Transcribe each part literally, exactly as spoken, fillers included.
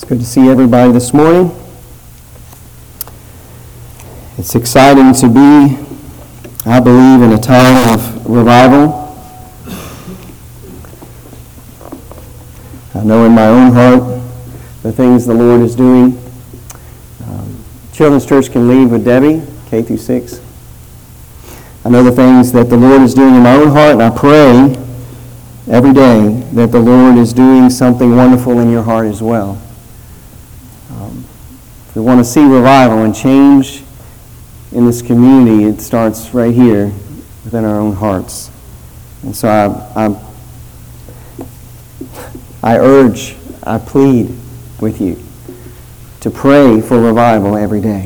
It's good to see everybody this morning. It's exciting to be, I believe, in a time of revival. I know in my own heart the things the Lord is doing. Um, Children's Church can lead with Debbie, K through six. I know the things that the Lord is doing in my own heart, and I pray every day that the Lord is doing something wonderful in your heart as well. Um, if we want to see revival and change in this community, it starts right here within our own hearts. And so I, I, I urge, I plead with you to pray for revival every day.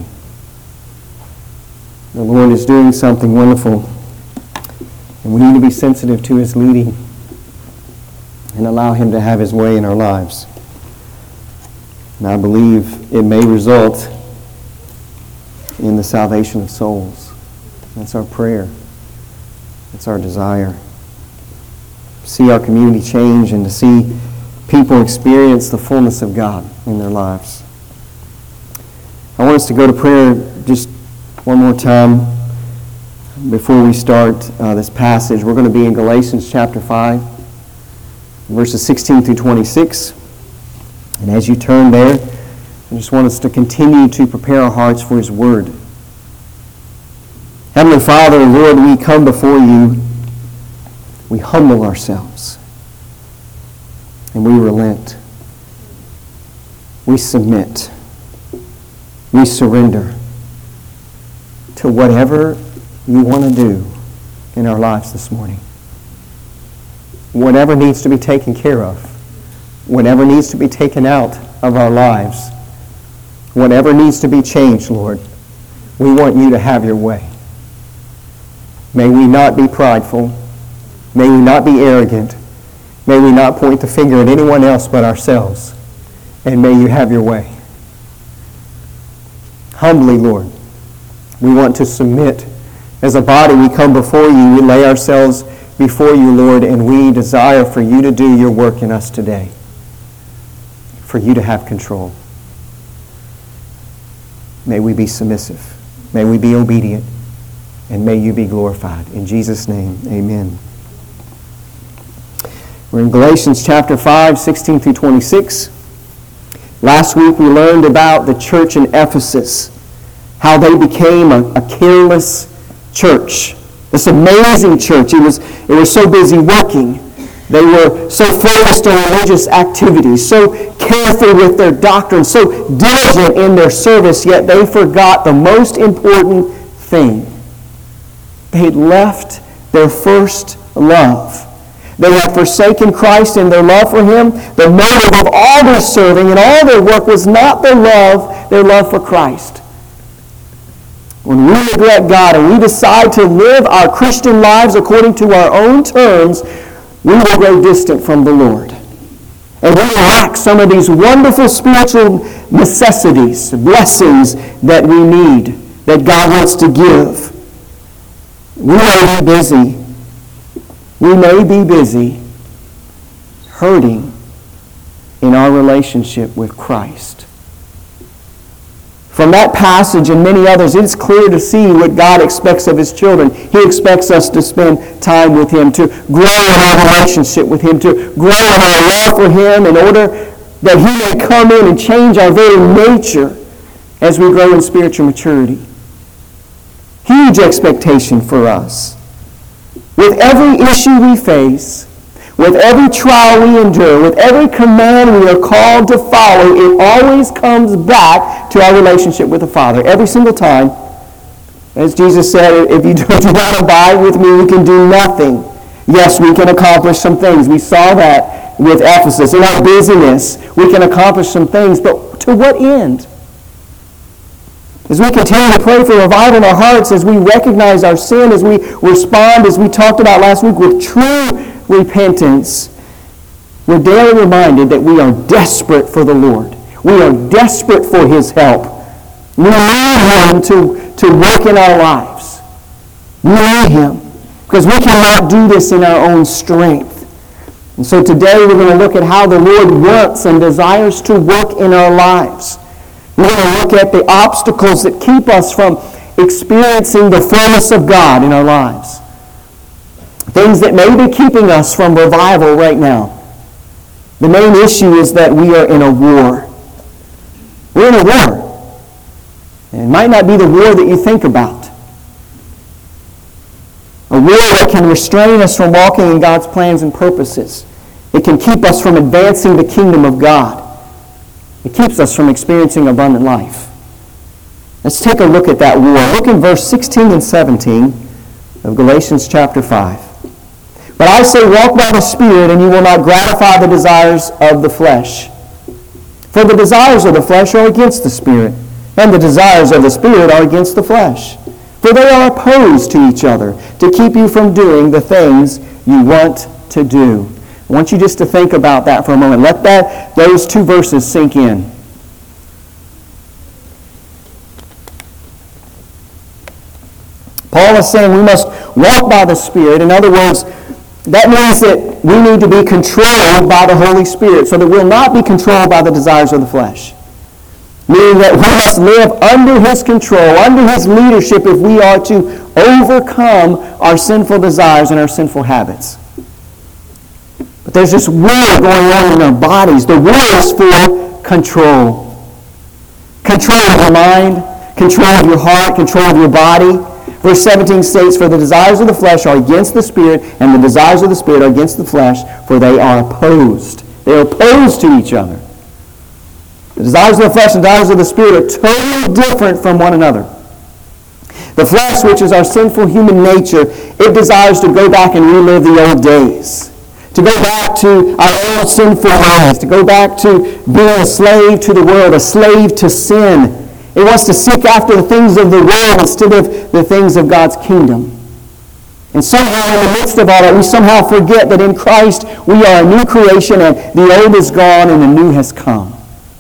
The Lord is doing something wonderful, and we need to be sensitive to His leading and allow Him to have His way in our lives. And I believe it may result in the salvation of souls. That's our prayer. That's our desire. See our community change and to see people experience the fullness of God in their lives. I want us to go to prayer just one more time before we start uh, this passage. We're going to be in Galatians chapter five, verses sixteen through twenty-six. And as you turn there, I just want us to continue to prepare our hearts for His Word. Heavenly Father, Lord, we come before You. We humble ourselves. And we relent. We submit. We surrender to whatever You want to do in our lives this morning. Whatever needs to be taken care of. Whatever needs to be taken out of our lives. Whatever needs to be changed, Lord. We want You to have Your way. May we not be prideful. May we not be arrogant. May we not point the finger at anyone else but ourselves. And may You have Your way. Humbly, Lord, we want to submit. As a body, we come before You. We lay ourselves before You, Lord, and we desire for You to do Your work in us today. For You to have control. May we be submissive. May we be obedient. And may You be glorified. In Jesus' name, amen. We're in Galatians chapter five, sixteen through twenty-six. Last week we learned about the church in Ephesus, how they became a, a careless church. This amazing church. It was, it was so busy working. They were so focused on religious activities, so careful with their doctrine, so diligent in their service, yet they forgot the most important thing. They had left their first love. They had forsaken Christ in their love for Him. The motive of all their serving and all their work was not their love, their love for Christ. When we neglect God and we decide to live our Christian lives according to our own terms, we will grow distant from the Lord. And we will lack some of these wonderful spiritual necessities, blessings that we need, that God wants to give. We may be busy. We may be busy hurting in our relationship with Christ. From that passage and many others, it's clear to see what God expects of His children. He expects us to spend time with Him, to grow in our relationship with Him, to grow in our love for Him in order that He may come in and change our very nature as we grow in spiritual maturity. Huge expectation for us. With every issue we face, with every trial we endure, with every command we are called to follow, it always comes back to our relationship with the Father. Every single time. As Jesus said, if you do not abide with me, we can do nothing. Yes, we can accomplish some things. We saw that with Ephesus. In our busyness, we can accomplish some things, but to what end? As we continue to pray for revival in our hearts, as we recognize our sin, as we respond, as we talked about last week, with true repentance, we're daily reminded that we are desperate for the Lord. We are desperate for His help. We need Him to, to work in our lives. We need Him because we cannot do this in our own strength. And so today we're going to look at how the Lord wants and desires to work in our lives. We're going to look at the obstacles that keep us from experiencing the fullness of God in our lives. Things that may be keeping us from revival right now. The main issue is that we are in a war. We're in a war. And it might not be the war that you think about. A war that can restrain us from walking in God's plans and purposes. It can keep us from advancing the kingdom of God. It keeps us from experiencing abundant life. Let's take a look at that war. Look in verse sixteen and seventeen of Galatians chapter five. But I say, walk by the Spirit, and you will not gratify the desires of the flesh. For the desires of the flesh are against the Spirit, and the desires of the Spirit are against the flesh. For they are opposed to each other, to keep you from doing the things you want to do. I want you just to think about that for a moment. Let that those two verses sink in. Paul is saying we must walk by the Spirit. In other words, that means that we need to be controlled by the Holy Spirit so that we'll not be controlled by the desires of the flesh. Meaning that we must live under His control, under His leadership if we are to overcome our sinful desires and our sinful habits. But there's this war going on in our bodies. The war is for control. Control of your mind, control of your heart, control of your body. Verse seventeen states, for the desires of the flesh are against the Spirit, and the desires of the Spirit are against the flesh, for they are opposed. They are opposed to each other. The desires of the flesh and the desires of the Spirit are totally different from one another. The flesh, which is our sinful human nature, it desires to go back and relive the old days. To go back to our old sinful ways. To go back to being a slave to the world, a slave to sin. It wants to seek after the things of the world instead of the things of God's kingdom. And somehow in the midst of all that, we somehow forget that in Christ we are a new creation and the old is gone and the new has come.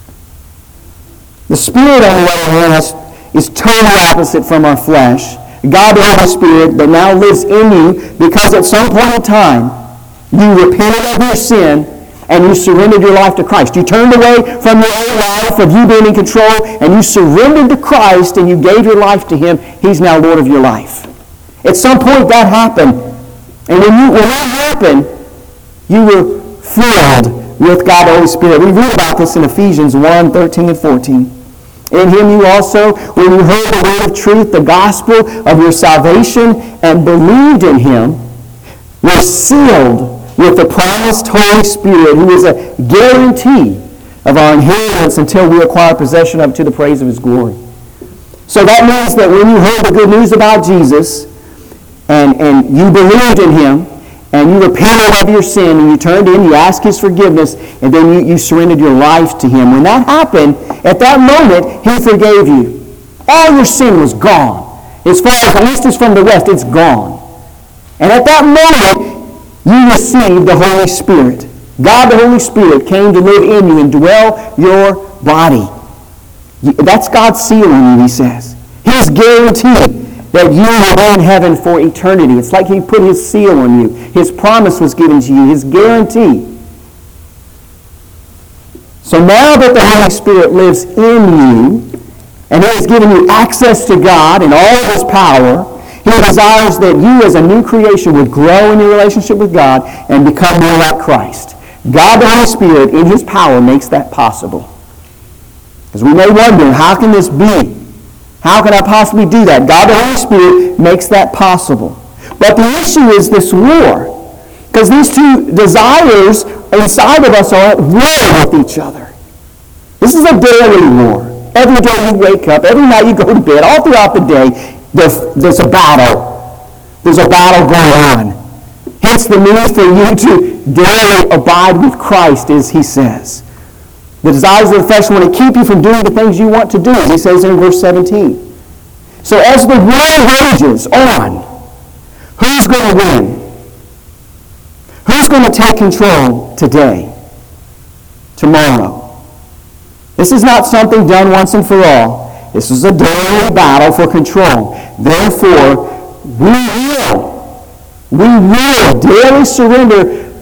The Spirit, on the other hand, has, is totally opposite from our flesh. God, the Holy Spirit, that now lives in you because at some point in time you repented of your sin and you surrendered your life to Christ. You turned away from your old life of you being in control, and you surrendered to Christ, and you gave your life to Him. He's now Lord of your life. At some point that happened. And when, you, when that happened, you were filled with God the Holy Spirit. We read about this in Ephesians one, thirteen and fourteen. In Him you also, when you heard the word of truth, the gospel of your salvation, and believed in Him, were sealed with the promised Holy Spirit, who is a guarantee of our inheritance until we acquire possession of it to the praise of His glory. So that means that when you heard the good news about Jesus, and, and you believed in Him, and you repented of your sin, and you turned in, you asked His forgiveness, and then you, you surrendered your life to Him. When that happened, at that moment, He forgave you. All your sin was gone. As far as the east is from the west, it's gone. And at that moment, you received the Holy Spirit. God, the Holy Spirit, came to live in you and dwell your body. That's God's seal on you, He says. His guarantee that you will be in heaven for eternity. It's like He put His seal on you. His promise was given to you. His guarantee. So now that the Holy Spirit lives in you, and He has given you access to God and all of His power, He desires that you as a new creation would grow in your relationship with God and become more like Christ. God the Holy Spirit, in His power, makes that possible. Because we may wonder, how can this be? How can I possibly do that? God the Holy Spirit makes that possible. But the issue is this war. Because these two desires inside of us are at war with each other. This is a daily war. Every day you wake up, every night you go to bed, all throughout the day, there's, there's a battle. There's a battle going on. Hence the need for you to daily abide with Christ, as he says. The desires of the flesh want to keep you from doing the things you want to do, as he says in verse seventeen. So as the war rages on, who's going to win? Who's going to take control today? Tomorrow? This is not something done once and for all. This is a daily battle for control. Therefore, we will, we will daily surrender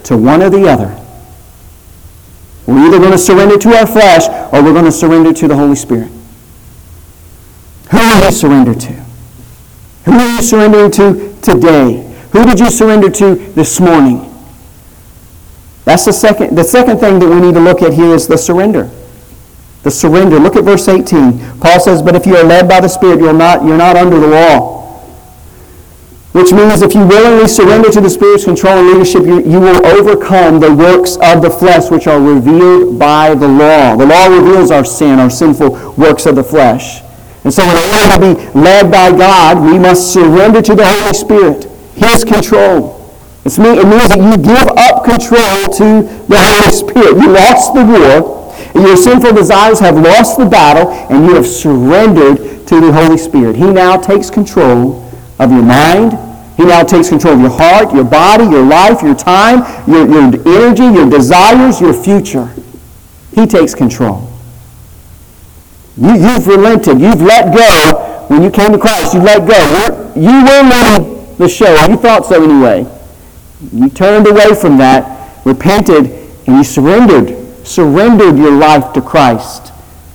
to one or the other. We're either going to surrender to our flesh or we're going to surrender to the Holy Spirit. Who will you surrender to? Who are you surrendering to today? Who did you surrender to this morning? That's the second, the second thing that we need to look at here is the surrender. The surrender. Look at verse eighteen. Paul says, but if you are led by the Spirit, you're not, you're not under the law. Which means if you willingly surrender to the Spirit's control and leadership, you, you will overcome the works of the flesh which are revealed by the law. The law reveals our sin, our sinful works of the flesh. And so in order to be led by God, we must surrender to the Holy Spirit, His control. It's mean, it means that you give up control to the Holy Spirit. You lost the war, and your sinful desires have lost the battle, and you have surrendered to the Holy Spirit. He now takes control of your mind. He now takes control of your heart, your body, your life, your time, your, your energy, your desires, your future. He takes control. You, you've relented. You've let go. When you came to Christ, you let go. You were leading the show. You thought so anyway. You turned away from that, repented, and you surrendered. Surrendered your life to Christ.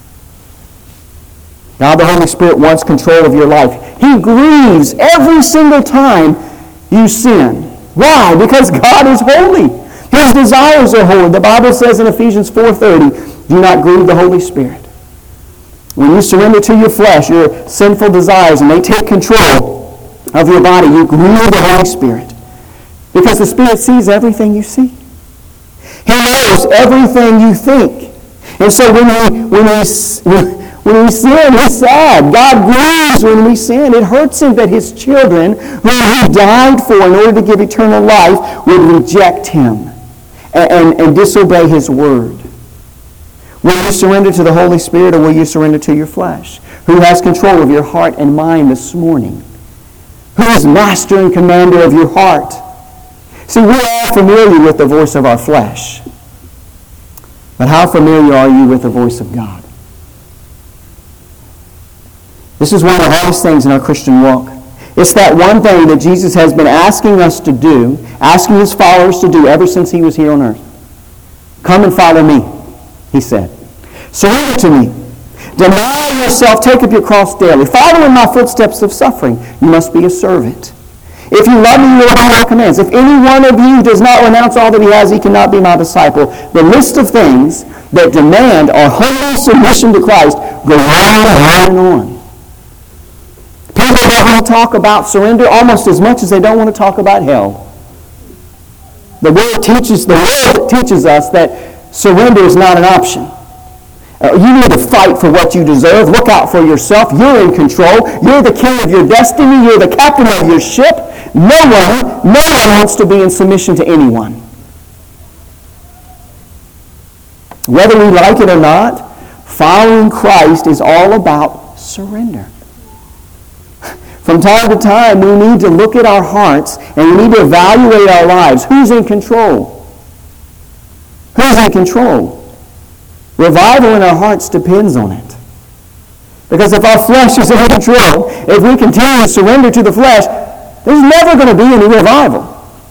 Now the Holy Spirit wants control of your life. He grieves every single time you sin. Why? Because God is holy. His desires are holy. The Bible says in Ephesians four thirty, do not grieve the Holy Spirit. When you surrender to your flesh, your sinful desires, and they take control of your body, you grieve the Holy Spirit. Because the Spirit sees everything you see. He knows everything you think. And so when we, when we, when we sin, He's sad. God grieves when we sin. It hurts Him that His children, whom He died for in order to give eternal life, would reject Him and, and, and disobey His word. Will you surrender to the Holy Spirit, or will you surrender to your flesh? Who has control of your heart and mind this morning? Who is master and commander of your heart? See, we're all familiar with the voice of our flesh. But how familiar are you with the voice of God? This is one of the hardest things in our Christian walk. It's that one thing that Jesus has been asking us to do, asking His followers to do ever since He was here on earth. Come and follow me, He said. Surrender to me. Deny yourself, take up your cross daily. Follow in my footsteps of suffering. You must be a servant. If you love me, you will obey my commands. If any one of you does not renounce all that he has, he cannot be my disciple. The list of things that demand our humble submission to Christ go on and on and on. People don't want to talk about surrender almost as much as they don't want to talk about hell. The Word teaches, the Word teaches us that surrender is not an option. Uh, you need to fight for what you deserve. Look out for yourself. You're in control. You're the king of your destiny. You're the captain of your ship. No one, no one wants to be in submission to anyone. Whether we like it or not, following Christ is all about surrender. From time to time, we need to look at our hearts and we need to evaluate our lives. Who's in control? Who's in control? Revival in our hearts depends on it. Because if our flesh is in control, if we continue to surrender to the flesh, there's never going to be any revival.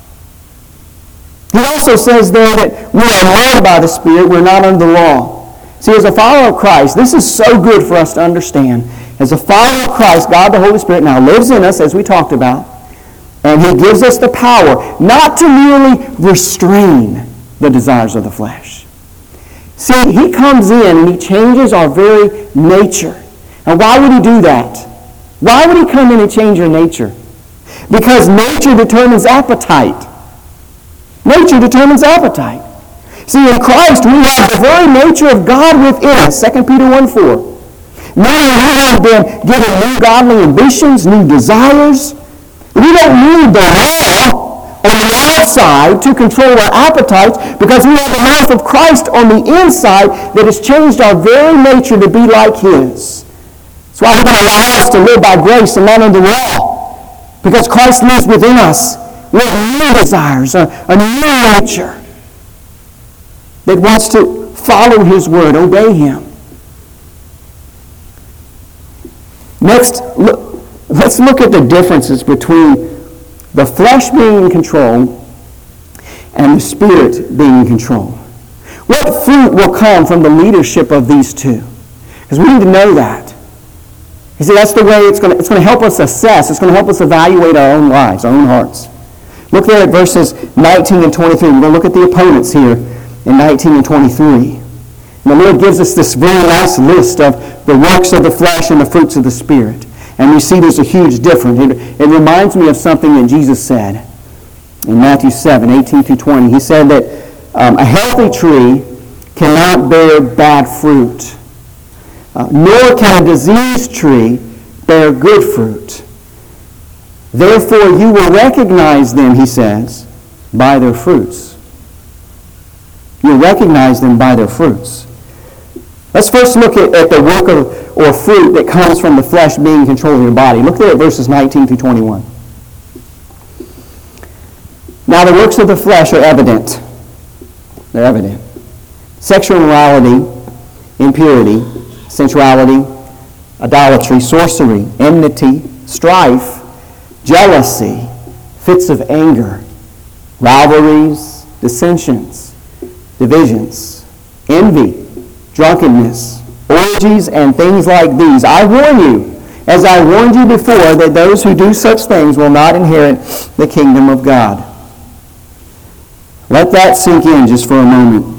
He also says there that we are led by the Spirit, we're not under the law. See, as a follower of Christ, this is so good for us to understand. As a follower of Christ, God the Holy Spirit now lives in us, as we talked about, and He gives us the power not to merely restrain the desires of the flesh. See, He comes in and He changes our very nature. And why would He do that? Why would He come in and change your nature? Because nature determines appetite. Nature determines appetite. See, in Christ, we have the very nature of God within us, Second Peter one four. Meaning we have been given new godly ambitions, new desires. We don't need the law on the outside to control our appetites because we have the mouth of Christ on the inside that has changed our very nature to be like His. That's why He's going to allow us to live by grace and not under law. Because Christ lives within us. We have new desires, a, a new nature that wants to follow His word, obey Him. Next, look, let's look at the differences between the flesh being in control and the Spirit being in control. What fruit will come from the leadership of these two? Because we need to know that. You see, that's the way it's going to, it's going to help us assess. It's going to help us evaluate our own lives, our own hearts. Look there at verses nineteen and twenty-three. We're going to look at the opponents here in nineteen and twenty-three. And the Lord gives us this very nice list of the works of the flesh and the fruits of the Spirit. And we see there's a huge difference. It, it reminds me of something that Jesus said in Matthew seven, eighteen through twenty. He said that um, a healthy tree cannot bear bad fruit, uh, nor can a diseased tree bear good fruit. Therefore you will recognize them, he says, by their fruits. You'll recognize them by their fruits. Let's first look at, at the work of, or fruit that comes from the flesh being in control of your body. Look there at verses nineteen through twenty-one. Now the works of the flesh are evident. They're evident. Sexual immorality, impurity, sensuality, idolatry, sorcery, enmity, strife, jealousy, fits of anger, rivalries, dissensions, divisions, envy, drunkenness, orgies, and things like these. I warn you, as I warned you before, that those who do such things will not inherit the kingdom of God. Let that sink in just for a moment.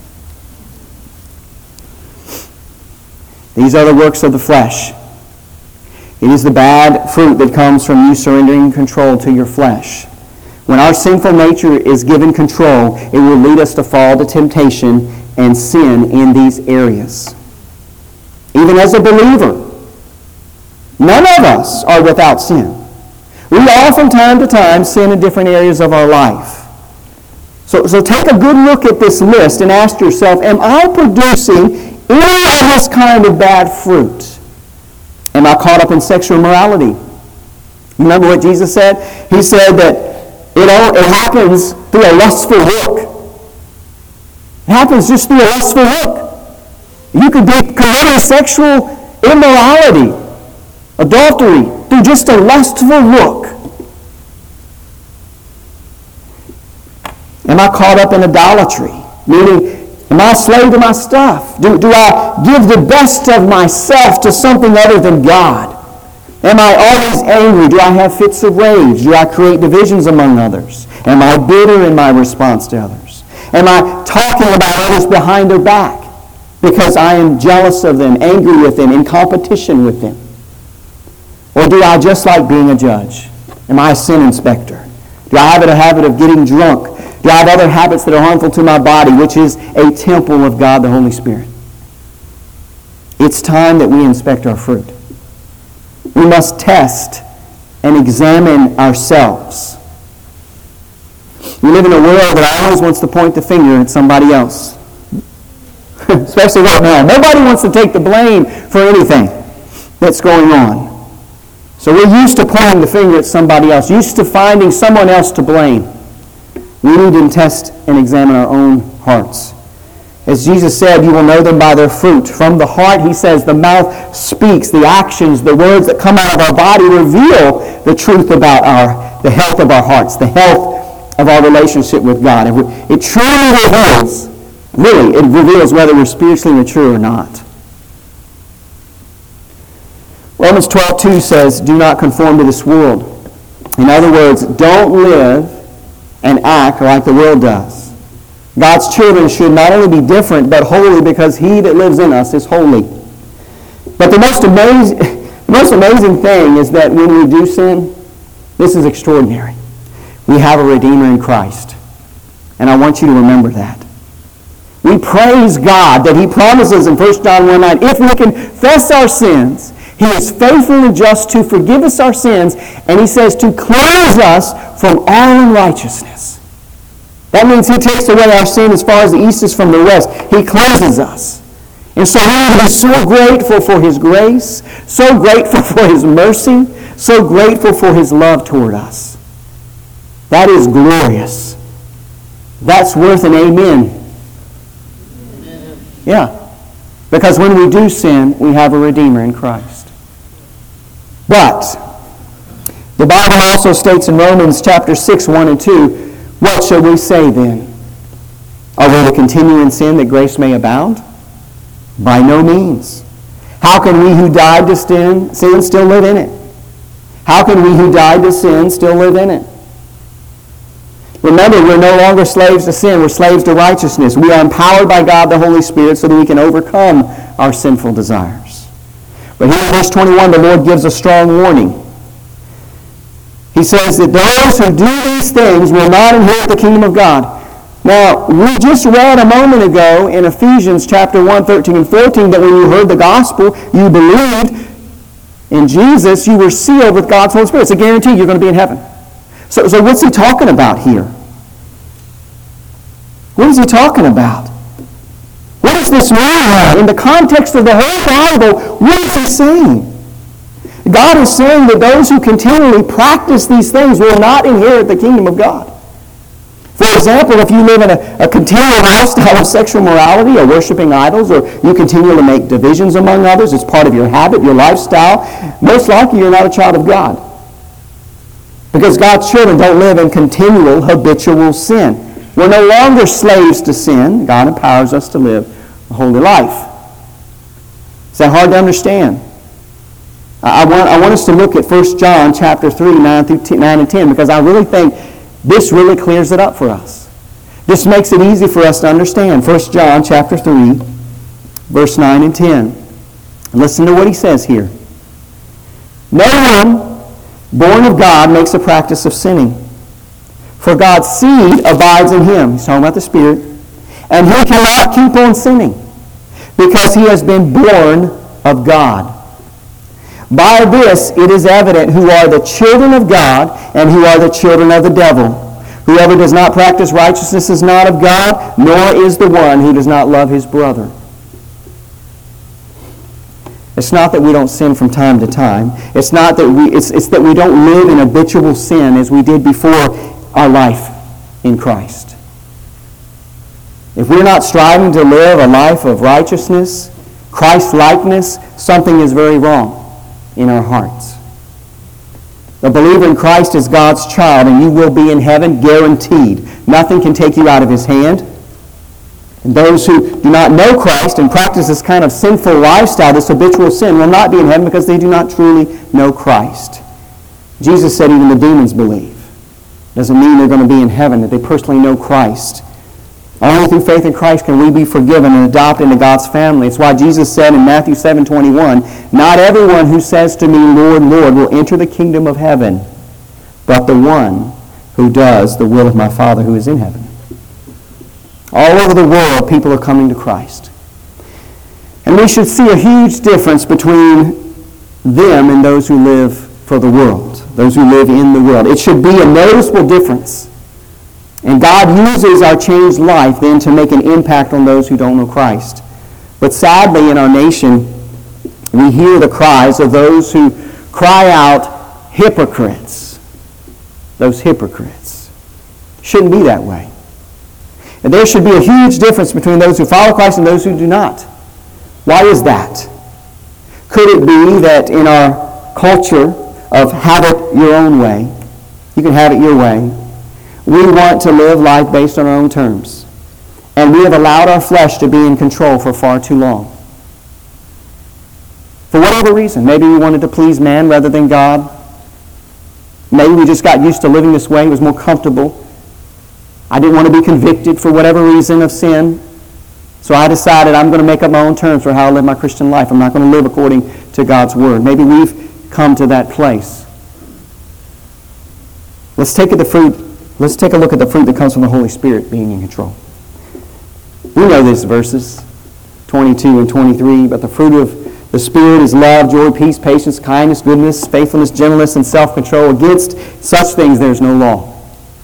These are the works of the flesh. It is the bad fruit that comes from you surrendering control to your flesh. When our sinful nature is given control, it will lead us to fall to temptation and sin in these areas. Even as a believer, none of us are without sin. We all from time to time sin in different areas of our life. So, so take a good look at this list and ask yourself, am I producing any of this kind of bad fruit? Am I caught up in sexual immorality? Remember what Jesus said? He said that it, all, it happens through a lustful look. It happens just through a lustful look. You could be committing sexual immorality, adultery, through just a lustful look. Am I caught up in idolatry? Meaning, am I a slave to my stuff? Do, do I give the best of myself to something other than God? Am I always angry? Do I have fits of rage? Do I create divisions among others? Am I bitter in my response to others? Am I talking about others behind their back because I am jealous of them, angry with them, in competition with them? Or do I just like being a judge? Am I a sin inspector? Do I have a habit of getting drunk? Do I have other habits that are harmful to my body, which is a temple of God the Holy Spirit? It's time that we inspect our fruit. We must test and examine ourselves. We live in a world that always wants to point the finger at somebody else. Especially right now. Nobody wants to take the blame for anything that's going on. So we're used to pointing the finger at somebody else, used to finding someone else to blame. We need to test and examine our own hearts. As Jesus said, you will know them by their fruit. From the heart, he says, the mouth speaks. The actions, the words that come out of our body reveal the truth about our, the health of our hearts, the health of our relationship with God. It truly reveals, really, it reveals whether we're spiritually mature or not. Romans twelve two says, do not conform to this world. In other words, don't live and act like the world does. God's children should not only be different, but holy, because he that lives in us is holy. But the most amazing, the most amazing thing is that when we do sin, this is extraordinary. We have a Redeemer in Christ. And I want you to remember that. We praise God that he promises in First John one nine, if we confess our sins, he is faithful and just to forgive us our sins, and he says to cleanse us from all unrighteousness. That means he takes away our sin as far as the east is from the west. He cleanses us. And so we need to be so grateful for his grace, so grateful for his mercy, so grateful for his love toward us. That is glorious. That's worth an amen. Yeah. Because when we do sin, we have a Redeemer in Christ. But the Bible also states in Romans chapter six, one and two, What shall we say then? Are we to continue in sin that grace may abound? By no means. How can we who died to sin, sin still live in it? How can we who died to sin still live in it? Remember, we're no longer slaves to sin. We're slaves to righteousness. We are empowered by God the Holy Spirit so that we can overcome our sinful desires. But here in verse twenty-one, the Lord gives a strong warning. He says that those who do these things will not inherit the kingdom of God. Now, we just read a moment ago in Ephesians chapter one, thirteen and fourteen that when you heard the gospel, you believed in Jesus, you were sealed with God's Holy Spirit. It's a guarantee you're going to be in heaven. So, so what's he talking about here? What is he talking about? What does this mean? In the context of the whole Bible, what is he saying? God is saying that those who continually practice these things will not inherit the kingdom of God. For example, if you live in a, a continual lifestyle of sexual morality or worshiping idols, or you continue to make divisions among others, it's part of your habit, your lifestyle, most likely you're not a child of God. Because God's children don't live in continual habitual sin. We're no longer slaves to sin. God empowers us to live a holy life. Is that hard to understand? I want, I want us to look at First John chapter three, nine through nine and ten, because I really think this really clears it up for us. This makes it easy for us to understand. First John chapter three, verse nine and ten. Listen to what he says here. No one born of God makes a practice of sinning, for God's seed abides in him. He's talking about the Spirit. And he cannot keep on sinning, because he has been born of God. By this it is evident who are the children of God and who are the children of the devil. Whoever does not practice righteousness is not of God, nor is the one who does not love his brother. It's not that we don't sin from time to time. It's not that we it's, it's that we don't live in habitual sin as we did before our life in Christ. If we're not striving to live a life of righteousness, Christ-likeness, something is very wrong in our hearts. A believer in Christ is God's child, and you will be in heaven guaranteed. Nothing can take you out of his hand. And those who do not know Christ and practice this kind of sinful lifestyle, this habitual sin, will not be in heaven because they do not truly know Christ. Jesus said even the demons believe. Doesn't mean they're going to be in heaven, that they personally know Christ. Only through faith in Christ can we be forgiven and adopted into God's family. It's why Jesus said in Matthew seven twenty-one, not everyone who says to me, Lord, Lord, will enter the kingdom of heaven, but the one who does the will of my Father who is in heaven. All over the world, people are coming to Christ. And we should see a huge difference between them and those who live for the world, those who live in the world. It should be a noticeable difference. And God uses our changed life then to make an impact on those who don't know Christ. But sadly, in our nation, we hear the cries of those who cry out, hypocrites. Those hypocrites. Shouldn't be that way. And there should be a huge difference between those who follow Christ and those who do not. Why is that? Could it be that in our culture of have it your own way, you can have it your way, we want to live life based on our own terms. And we have allowed our flesh to be in control for far too long. For whatever reason. Maybe we wanted to please man rather than God. Maybe we just got used to living this way. It was more comfortable. I didn't want to be convicted for whatever reason of sin. So I decided I'm going to make up my own terms for how I live my Christian life. I'm not going to live according to God's Word. Maybe we've come to that place. Let's take the fruit. Let's take a look at the fruit that comes from the Holy Spirit being in control. We know these verses, twenty-two and twenty-three, but the fruit of the Spirit is love, joy, peace, patience, kindness, goodness, faithfulness, gentleness, and self-control. Against such things there is no law.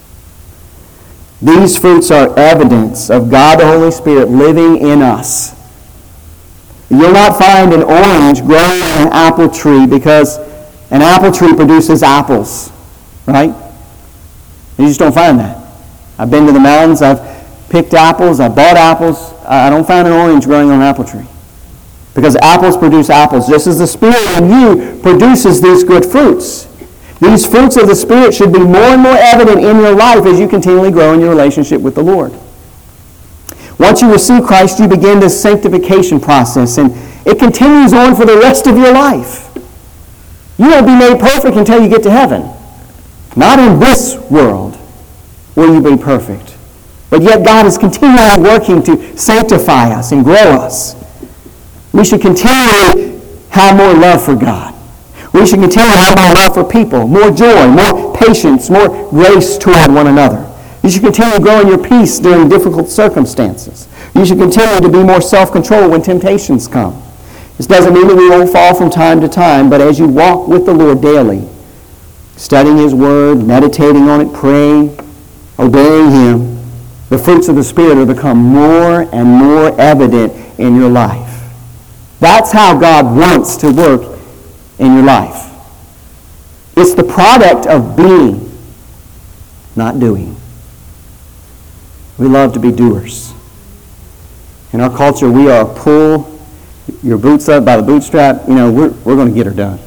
These fruits are evidence of God the Holy Spirit living in us. You'll not find an orange growing on an apple tree because an apple tree produces apples, right? You just don't find that. I've been to the mountains, I've picked apples, I've bought apples. I don't find an orange growing on an apple tree. Because apples produce apples, just as the Spirit in you produces these good fruits. These fruits of the Spirit should be more and more evident in your life as you continually grow in your relationship with the Lord. Once you receive Christ, you begin this sanctification process, and it continues on for the rest of your life. You won't be made perfect until you get to heaven. Not in this world will you be perfect. But yet God is continually working to sanctify us and grow us. We should continually have more love for God. We should continue to have more love for people, more joy, more patience, more grace toward one another. You should continue to grow in your peace during difficult circumstances. You should continue to be more self-controlled when temptations come. This doesn't mean that we won't fall from time to time, but as you walk with the Lord daily, studying His Word, meditating on it, praying, obeying Him, the fruits of the Spirit will become more and more evident in your life. That's how God wants to work in your life. It's the product of being, not doing. We love to be doers. In our culture, we are pull your boots up by the bootstrap. You know, we're, we're going to get her done.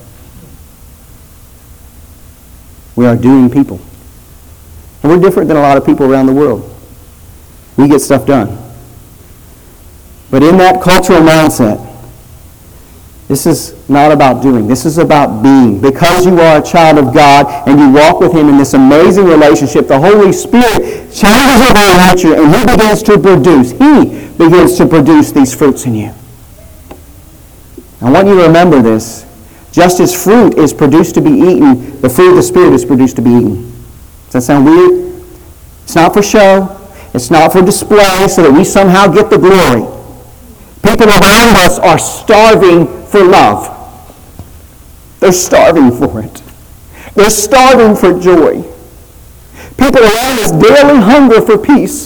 We are doing people. And we're different than a lot of people around the world. We get stuff done. But in that cultural mindset, this is not about doing. This is about being. Because you are a child of God and you walk with Him in this amazing relationship, the Holy Spirit changes your very nature and He begins to produce. He begins to produce these fruits in you. I want you to remember this. Just as fruit is produced to be eaten, the fruit of the Spirit is produced to be eaten. Does that sound weird? It's not for show. It's not for display so that we somehow get the glory. People around us are starving for love. They're starving for it. They're starving for joy. People around us daily hunger for peace.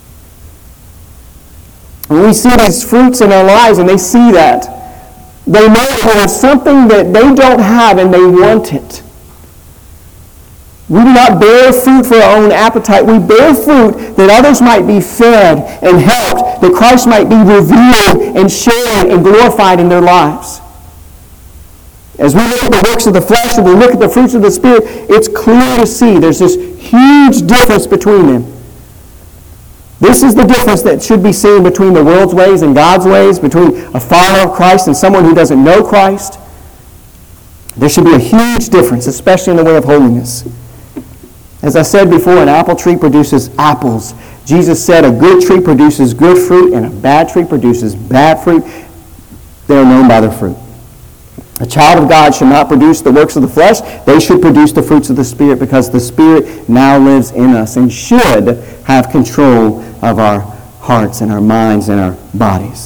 When we see these fruits in our lives and they see that, they know there's something that they don't have and they want it. We do not bear fruit for our own appetite. We bear fruit that others might be fed and helped, that Christ might be revealed and shared and glorified in their lives. As we look at the works of the flesh and we look at the fruits of the Spirit, it's clear to see there's this huge difference between them. This is the difference that should be seen between the world's ways and God's ways, between a follower of Christ and someone who doesn't know Christ. There should be a huge difference, especially in the way of holiness. As I said before, an apple tree produces apples. Jesus said a good tree produces good fruit and a bad tree produces bad fruit. They are known by their fruit. A child of God should not produce the works of the flesh. They should produce the fruits of the Spirit because the Spirit now lives in us and should have control of our hearts and our minds and our bodies.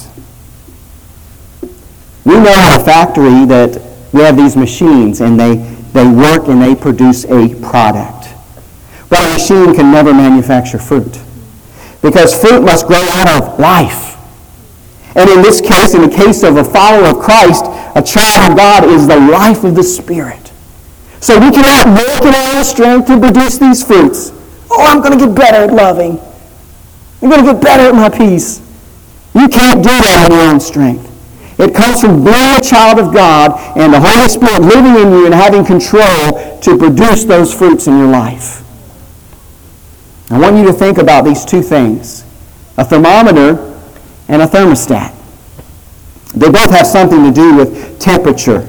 We know in a factory that we have these machines and they, they work and they produce a product. But a machine can never manufacture fruit because fruit must grow out of life. And in this case, in the case of a follower of Christ, a child of God is the life of the Spirit. So we cannot work in our own strength to produce these fruits. Oh, I'm going to get better at loving. I'm going to get better at my peace. You can't do that in your own strength. It comes from being a child of God and the Holy Spirit living in you and having control to produce those fruits in your life. I want you to think about these two things, a thermometer and a thermostat. They both have something to do with temperature.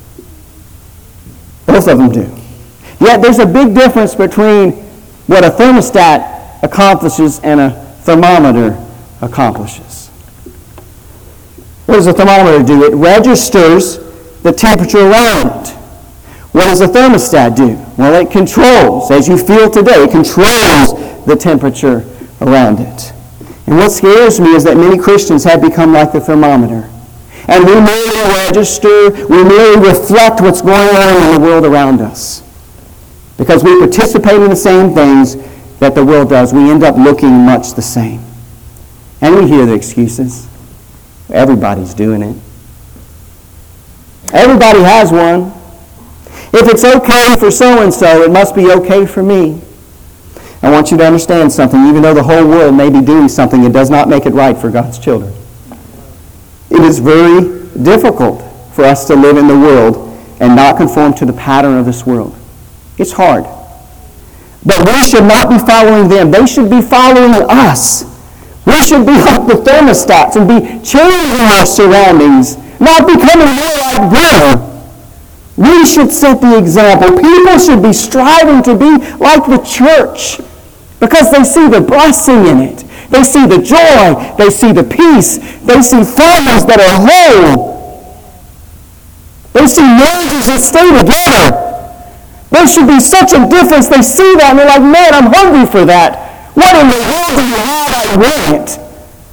Both of them do. Yet there's a big difference between what a thermostat accomplishes and a thermometer accomplishes. What does a thermometer do? It registers the temperature around it. What does a thermostat do? Well, it controls, as you feel today, it controls the temperature around it. And what scares me is that many Christians have become like the thermometer. And we merely register, we merely reflect what's going on in the world around us. Because we participate in the same things that the world does, we end up looking much the same. And we hear the excuses. Everybody's doing it. Everybody has one. If it's okay for so-and-so, it must be okay for me. I want you to understand something. Even though the whole world may be doing something, it does not make it right for God's children. It is very difficult for us to live in the world and not conform to the pattern of this world. It's hard. But we should not be following them. They should be following us. We should be like the thermostats and be changing our surroundings, not becoming more like them. We should set the example. People should be striving to be like the church because they see the blessing in it. They see the joy. They see the peace. They see families that are whole. They see marriages that stay together. There should be such a difference. They see that and they're like, man, I'm hungry for that. What in the world do you have? I want it.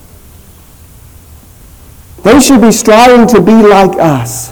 They should be striving to be like us.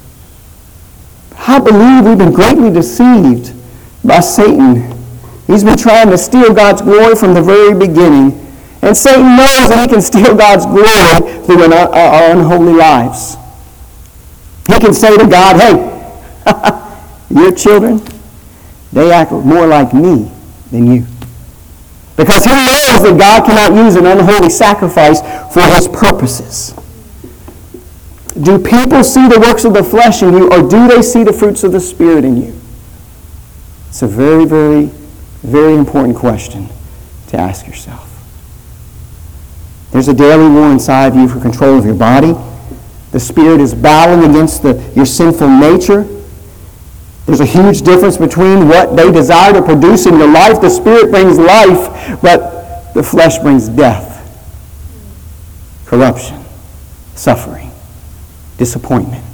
I believe we've been greatly deceived by Satan. He's been trying to steal God's glory from the very beginning. And Satan knows that he can steal God's glory through our, our unholy lives. He can say to God, hey, your children, they act more like me than you. Because he knows that God cannot use an unholy sacrifice for his purposes. Do people see the works of the flesh in you, or do they see the fruits of the Spirit in you? It's a very, very, very important question to ask yourself. There's a daily war inside of you for control of your body. The Spirit is battling against the, your sinful nature. There's a huge difference between what they desire to produce in your life. The Spirit brings life, but the flesh brings death, corruption, suffering, disappointment,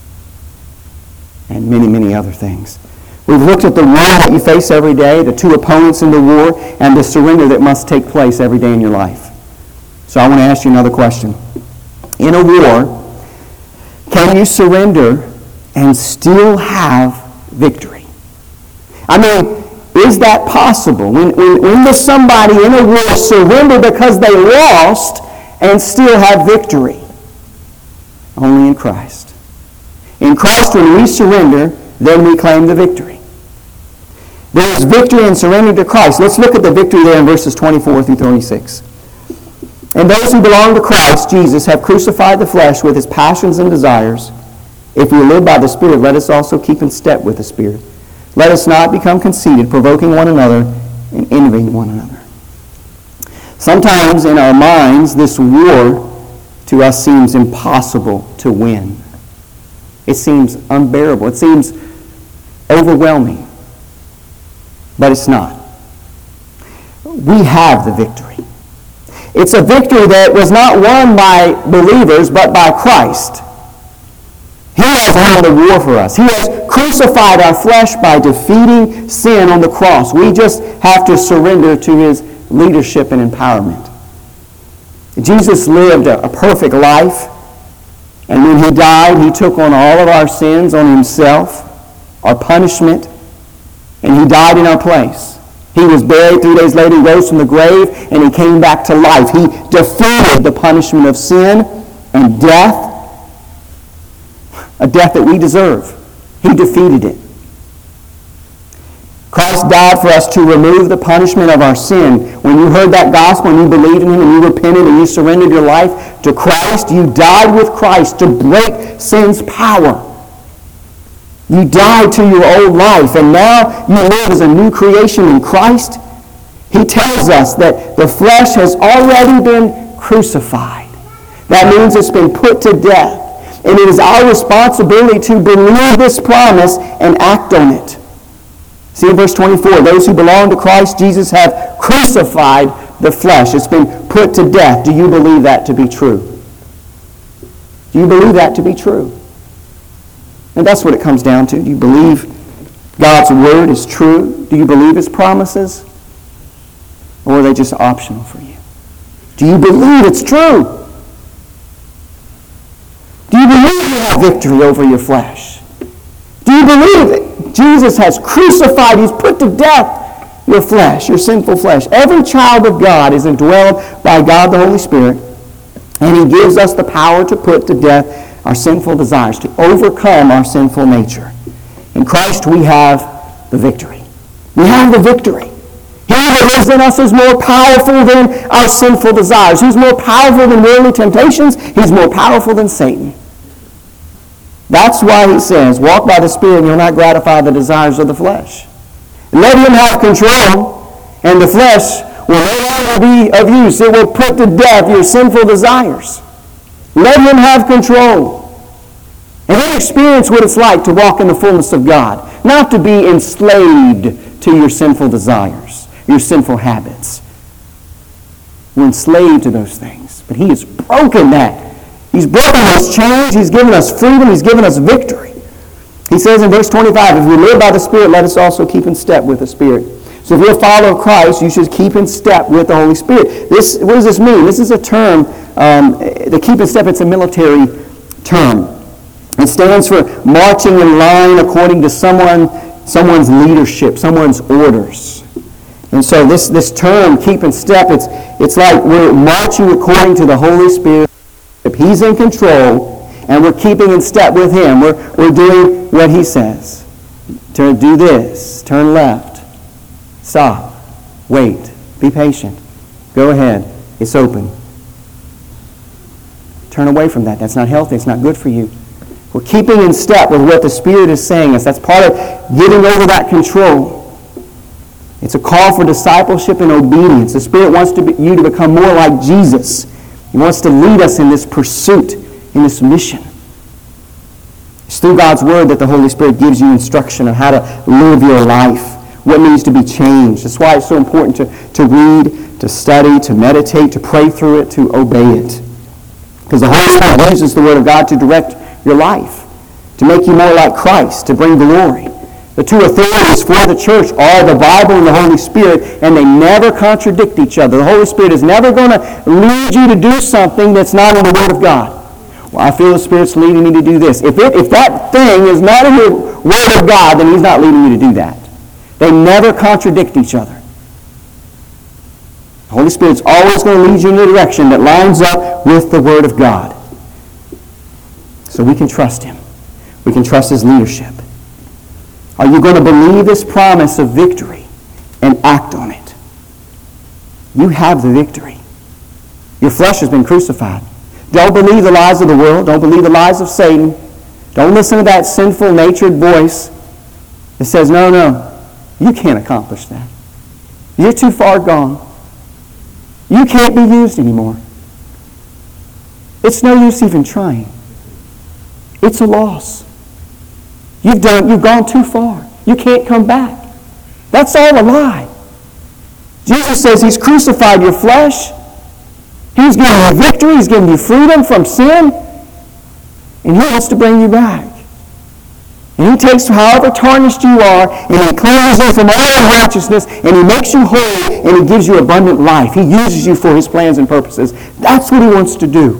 and many, many other things. We've looked at the war that you face every day, the two opponents in the war, and the surrender that must take place every day in your life. So I want to ask you another question. In a war, can you surrender and still have victory? I mean, is that possible? When, when, when does somebody in a war surrender because they lost and still have victory? Only in Christ. In Christ, when we surrender, then we claim the victory. There is victory in surrendering to Christ. Let's look at the victory there in verses twenty-four through thirty-six. And those who belong to Christ Jesus have crucified the flesh with its passions and desires. If we live by the Spirit, let us also keep in step with the Spirit. Let us not become conceited, provoking one another and envying one another. Sometimes in our minds, this war to us seems impossible to win. It seems unbearable. It seems overwhelming. But it's not. We have the victory. It's a victory that was not won by believers, but by Christ. He has won the war for us. He has crucified our flesh by defeating sin on the cross. We just have to surrender to his leadership and empowerment. Jesus lived a, a perfect life, and when he died, he took on all of our sins on himself, our punishment, and he died in our place. He was buried. Three days later, he rose from the grave, and he came back to life. He defeated the punishment of sin and death, a death that we deserve. He defeated it. Christ died for us to remove the punishment of our sin. When you heard that gospel and you believed in him and you repented and you surrendered your life to Christ, you died with Christ to break sin's power. You died to your old life, and now you live as a new creation in Christ. He tells us that the flesh has already been crucified. That means it's been put to death. And it is our responsibility to believe this promise and act on it. See in verse twenty-four, those who belong to Christ Jesus have crucified the flesh. It's been put to death. Do you believe that to be true? Do you believe that to be true? And that's what it comes down to. Do you believe God's word is true? Do you believe his promises? Or are they just optional for you? Do you believe it's true? Do you believe you have victory over your flesh? Do you believe that Jesus has crucified, he's put to death your flesh, your sinful flesh? Every child of God is indwelled by God the Holy Spirit, and he gives us the power to put to death our sinful desires, to overcome our sinful nature. In Christ we have the victory. We have the victory. He that lives in us is more powerful than our sinful desires. He's more powerful than worldly temptations. He's more powerful than Satan. That's why he says, walk by the Spirit and you'll not gratify the desires of the flesh. Let him have control, and the flesh will no longer be of use. It will put to death your sinful desires. Let him have control. And then experience what it's like to walk in the fullness of God. Not to be enslaved to your sinful desires, your sinful habits. We're enslaved to those things. But he has broken that. He's broken those chains. He's given us freedom. He's given us victory. He says in verse twenty-five, if we live by the Spirit, let us also keep in step with the Spirit. So if you're a follower of Christ, you should keep in step with the Holy Spirit. This, what does this mean? This is a term, um, the keep in step, it's a military term. It stands for marching in line according to someone, someone's leadership, someone's orders. And so this, this term, keep in step, it's, it's like we're marching according to the Holy Spirit. If he's in control, and we're keeping in step with him, we're, we're doing what he says. Turn, do this, turn left, stop, wait, be patient, go ahead, it's open. Turn away from that. That's not healthy, it's not good for you. We're keeping in step with what the Spirit is saying us. That's part of getting over that control. It's a call for discipleship and obedience. The Spirit wants to be, you to become more like Jesus. He wants to lead us in this pursuit, in this mission. It's through God's Word that the Holy Spirit gives you instruction on how to live your life, what needs to be changed. That's why it's so important to, to read, to study, to meditate, to pray through it, to obey it. Because the Holy Spirit uses the Word of God to direct your life, to make you more like Christ, to bring glory. The two authorities for the church are the Bible and the Holy Spirit, and they never contradict each other. The Holy Spirit is never going to lead you to do something that's not in the Word of God. Well, I feel the Spirit's leading me to do this. If, it, if that thing is not in the Word of God, then he's not leading you to do that. They never contradict each other. The Holy Spirit's always going to lead you in a direction that lines up with the Word of God. So we can trust him. We can trust his leadership. Are you going to believe this promise of victory and act on it? You have the victory. Your flesh has been crucified. Don't believe the lies of the world. Don't believe the lies of Satan. Don't listen to that sinful-natured voice that says, no, no, you can't accomplish that. You're too far gone. You can't be used anymore. It's no use even trying. It's a loss. You've done, you've gone too far. You can't come back. That's all a lie. Jesus says he's crucified your flesh. He's given you victory. He's given you freedom from sin. And he wants to bring you back. And he takes however tarnished you are, and he cleanses you from all unrighteousness, and he makes you whole, and he gives you abundant life. He uses you for his plans and purposes. That's what he wants to do.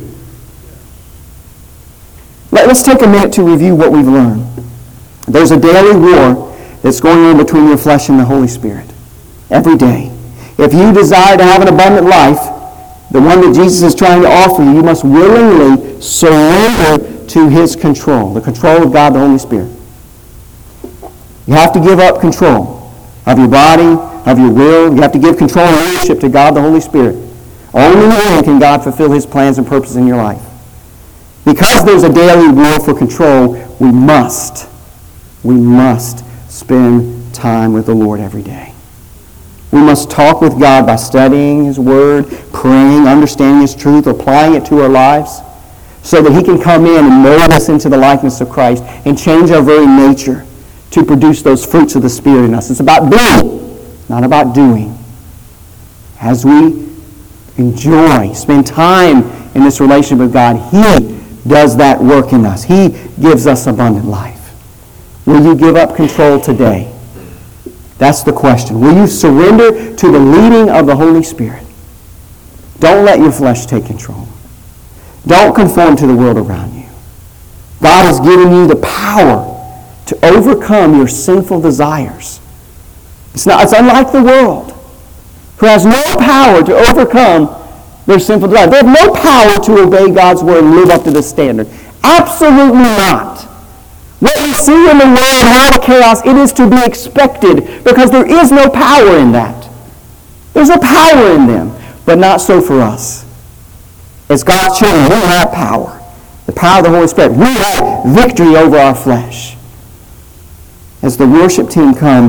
Let's take a minute to review what we've learned. There's a daily war that's going on between your flesh and the Holy Spirit. Every day. If you desire to have an abundant life, the one that Jesus is trying to offer you, you must willingly surrender to his control, the control of God, the Holy Spirit. You have to give up control of your body, of your will. You have to give control and ownership to God, the Holy Spirit. Only then can God fulfill his plans and purposes in your life. Because there's a daily war for control, we must, we must spend time with the Lord every day. We must talk with God by studying his word, praying, understanding his truth, applying it to our lives, so that he can come in and mold us into the likeness of Christ and change our very nature to produce those fruits of the Spirit in us. It's about being, not about doing. As we enjoy, spend time in this relationship with God, he does that work in us. He gives us abundant life. Will you give up control today? That's the question. Will you surrender to the leading of the Holy Spirit? Don't let your flesh take control. Don't conform to the world around you. God has given you the power to overcome your sinful desires. It's not, it's unlike the world, who has no power to overcome their sinful desires. They have no power to obey God's word and live up to this standard. Absolutely not. What we see in the world and all the chaos, it is to be expected because there is no power in that. There's no power in them, but not so for us. As God's children, we have power. The power of the Holy Spirit. We have victory over our flesh. As the worship team comes,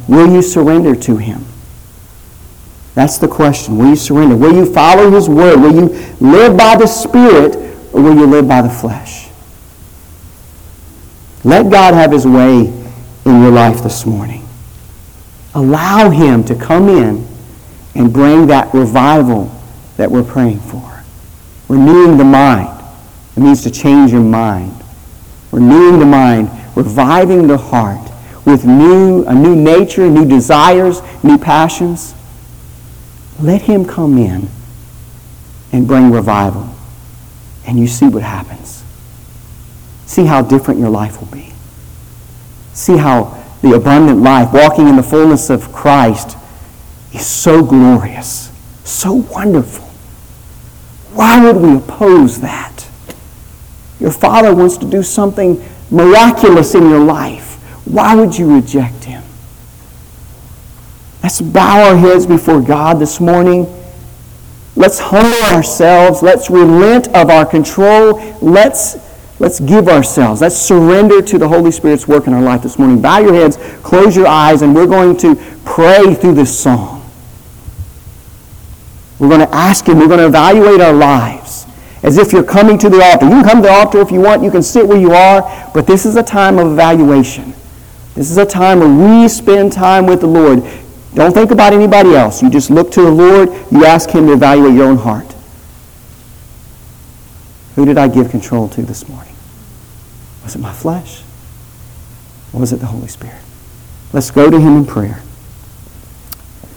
Will you surrender to Him? That's the question. Will you surrender? Will you follow His word? Will you live by the Spirit, or will you live by the flesh? Let God have His way in your life this morning. Allow Him to come in and bring that revival that we're praying for. Renewing the mind. It means to change your mind. Renewing the mind, reviving the heart with new, a new nature, new desires, new passions. Let Him come in and bring revival. And you see what happens. See how different your life will be. See how the abundant life, walking in the fullness of Christ, is so glorious, so wonderful. Why would we oppose that? Your Father wants to do something miraculous in your life. Why would you reject Him? Let's bow our heads before God this morning. Let's humble ourselves. Let's relent of our control. Let's, let's give ourselves. Let's surrender to the Holy Spirit's work in our life this morning. Bow your heads, close your eyes, and we're going to pray through this song. We're going to ask Him. We're going to evaluate our lives as if you're coming to the altar. You can come to the altar if you want. You can sit where you are. But this is a time of evaluation. This is a time where we spend time with the Lord. Don't think about anybody else. You just look to the Lord. You ask Him to evaluate your own heart. Who did I give control to this morning? Was it my flesh? Or was it the Holy Spirit? Let's go to Him in prayer.